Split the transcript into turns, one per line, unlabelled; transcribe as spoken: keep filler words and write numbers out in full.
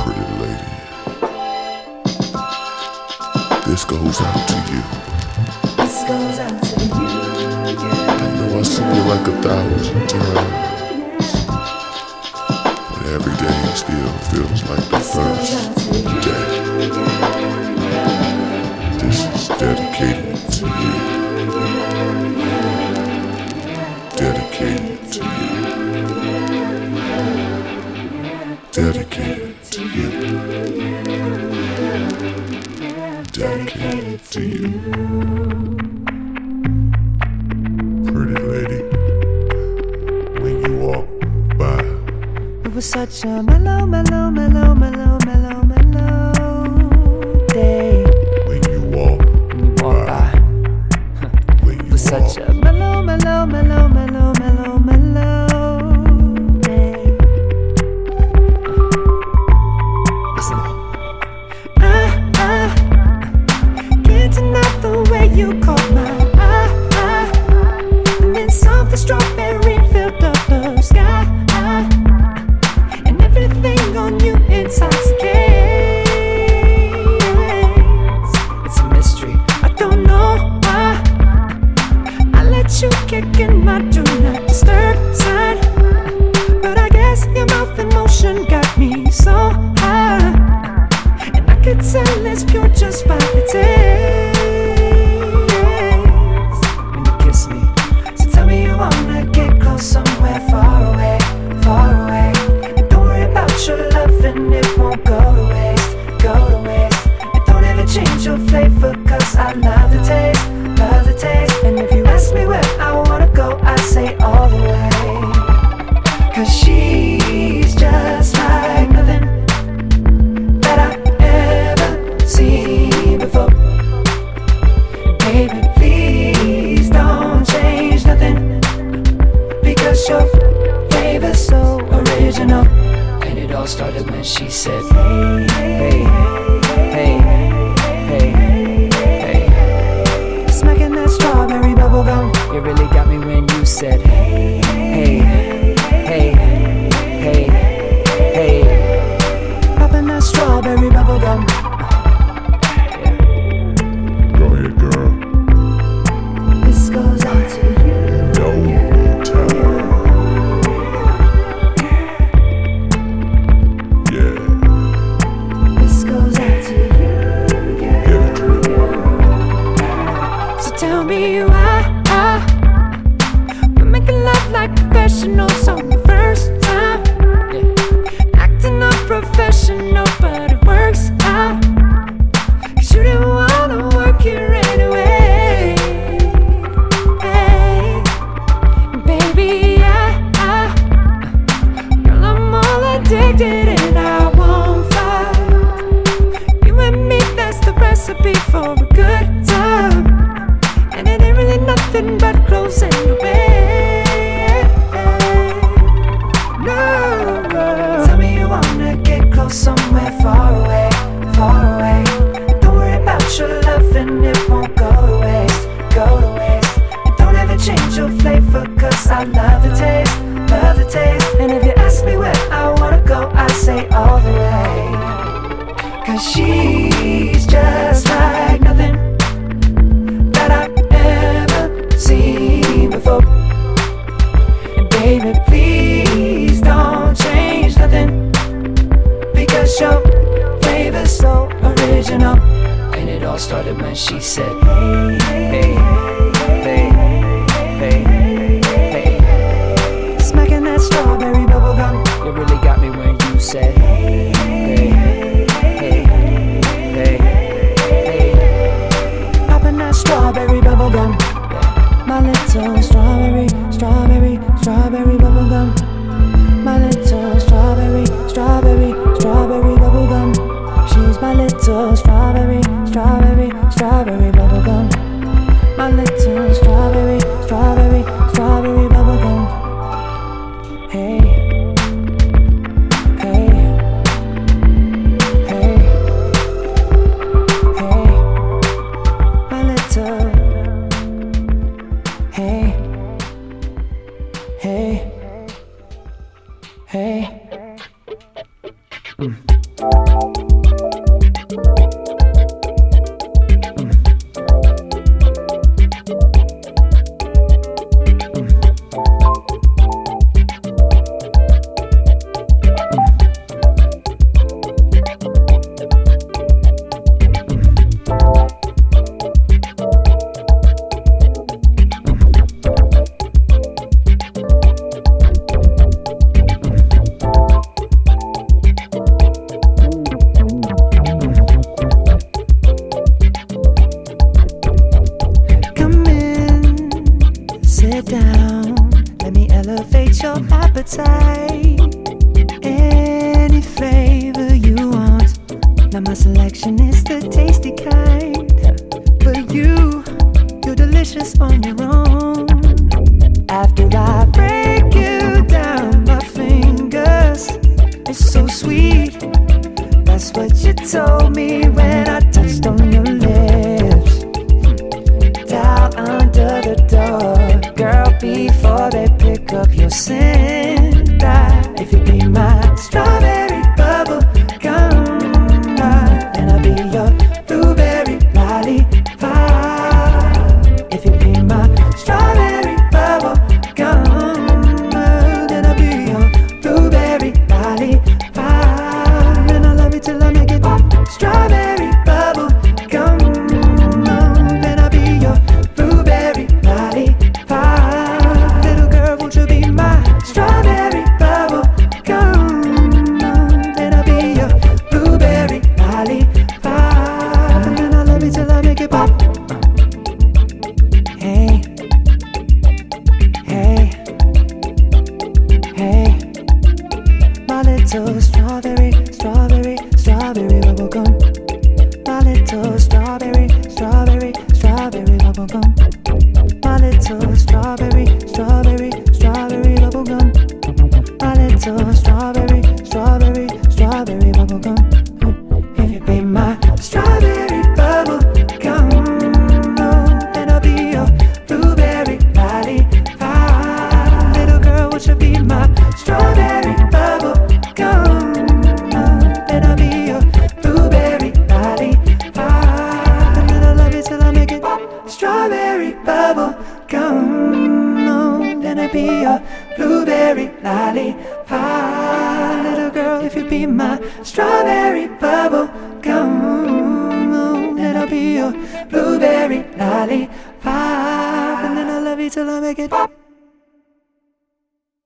Pretty lady, this goes out to you.
This goes out to you, yeah.
I know I've seen you like a thousand times, but every day still feels like the first day. This is dedicated to you. Dedicated to you. Dedicated to you. Dedicated to you. Pretty lady, when you walk by,
it was such a mellow, mellow, mellow, mellow, mellow, mellow day.
when you walk,
When you walk by,
when
it
you
was such
walk,
a mellow, mellow, mellow, mellow, mellow, mellow day. Listen, I, I can't deny the way you caught my eye, and then something strawberry filled up the sky, and everything on you intoxicates. It's a mystery, I don't know why I let you kick in my do not disturb sign, but I guess your mouth in motion got me so high, and I could tell it's pure just by the taste. When you kiss me, so tell me you wanna get close somewhere far away, far away. And don't worry about your love and it won't go to waste, go to waste. And don't ever change your flavor, cause I love the taste, love the taste. And if you ask me where I wanna go, I say all the way, cause she's just like nothing that I've ever seen before. And baby, please don't change nothing, because your flavor's so original. And it all started when she said, hey, hey, hey, hey, hey. Smacking that strawberry bubble gum. You really got me when you said, hey, hey, hey, hey, hey. Popping that strawberry bubble gum.
go ahead, girl.
This goes out to you.
No time. Yeah,
This goes out to you, yeah.
give it to me.
So tell me why we're making love like professionals on the first time, acting unprofessional, but it works out, cause you didn't wanna work here anyway. Hey, baby, I, I, girl, I'm all addicted and I won't fight. You and me, that's the recipe for a good time, and it ain't really nothing but close and obey. No, tell me you wanna get close somewhere far away, far away. Don't worry about your love and it won't go to waste, go to waste. And don't ever change your flavor, cause I love the taste, love the taste. And if you ask me where I wanna go, I say all the way, cause she's just like nothing that I've ever seen before. And baby, please don't change nothing, because your flavor's so original. And it all started when she said, hey, hey, hey, hey, hey. Smacking that strawberry bubble gum. You really got me when you said, hey, hey, hey, hey, hey. Popping that strawberry bubble gum. My little strawberry, strawberry, strawberry bubble gum. My little strawberry, strawberry, strawberry bubble gum. She's my little strawberry, strawberry, strawberry bubble gum. My meet your appetite. Any flavor you want. Now my selection is the tasty kind. But you, you're delicious on your own. After I break you down, my fingers, it's so sweet. That's what you told me when I touched on your lips. Down under the door, girl, before they pick up your scent. That if you be my strawberry bubble gum, then I'll be your blueberry lollipop. If you be my strawberry bubble gum, then I'll be your blueberry lollipop. And I love you till I make it pop. Strawberry bubble gum, then I'll be your blueberry lollipop. Little girl, won't you be my strawberry bubble gum? Then I'll be your blueberry lollipop. And then I love you till I make it pop. Hey, hey, hey, my little strawberry, strawberry, strawberry bubble gum. My little strawberry, strawberry, strawberry bubble gum. My little strawberry, strawberry, strawberry bubble gum. My little strawberry, strawberry, strawberry bubble gum. If you be my strawberry bubble gum, then I'll be your blueberry lollipop. Little girl, won't you be my strawberry bubble gum? Then I'll be your blueberry lollipop. And then I love you till I make it pop. Strawberry bubble gum, then I'll be your blueberry lollipop. Little girl, if you be my strawberry bubble gum, then I'll be your blueberry lollipop. And then I love you till I make it pop.